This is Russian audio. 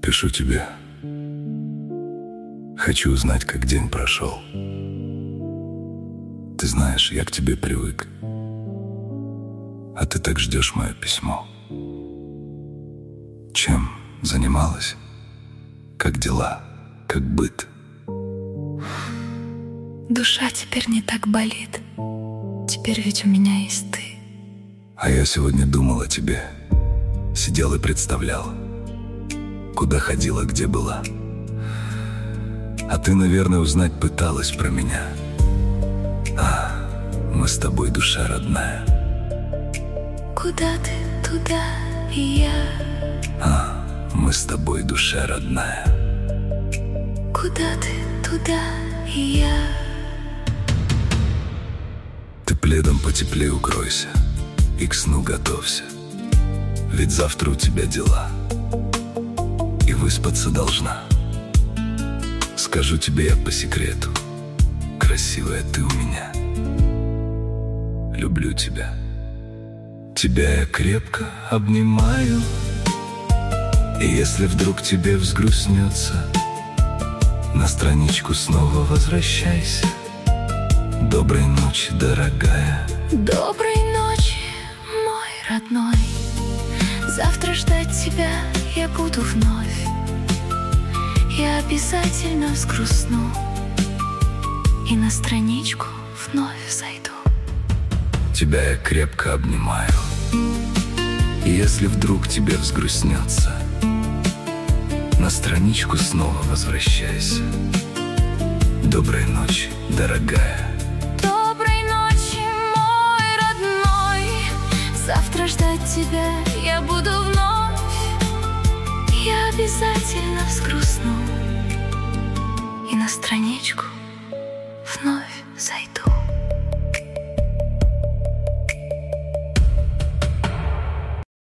Пишу тебе. Хочу узнать, как день прошел. Ты знаешь, я к тебе привык, а ты так ждешь мое письмо. Чем занималась? Как дела? Как быт? Душа теперь не так болит. Теперь ведь у меня есть ты. А я сегодня думал о тебе. Сидел и представлял, куда ходила, где была. А ты, наверное, узнать пыталась про меня. Мы с тобой, душа родная. Куда ты, туда и я. Мы с тобой, душа родная. Куда ты, туда и я. Ты пледом потеплее укройся и к сну готовься, ведь завтра у тебя дела, и выспаться должна. Скажу тебе я по секрету, красивая ты у меня. Люблю тебя. Тебя я крепко обнимаю, и если вдруг тебе взгрустнется, на страничку снова возвращайся. Доброй ночи, дорогая. Доброй ночи, мой родной. Завтра ждать тебя я буду вновь. Я обязательно взгрустну и на страничку вновь зайду. Тебя я крепко обнимаю, и если вдруг тебе взгрустнется, на страничку снова возвращайся. Доброй ночи, дорогая. Доброй ночи, мой родной. Завтра ждать тебя я буду вновь. Я обязательно взгрустну и на страничку вновь зайду.